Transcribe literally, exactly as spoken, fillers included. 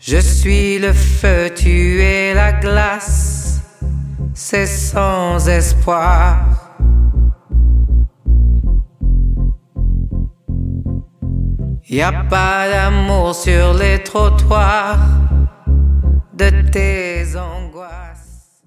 Je suis le feu, tu es la glace, c'est sans espoir. Y a pas d'amour sur les trottoirs de tes angoisses.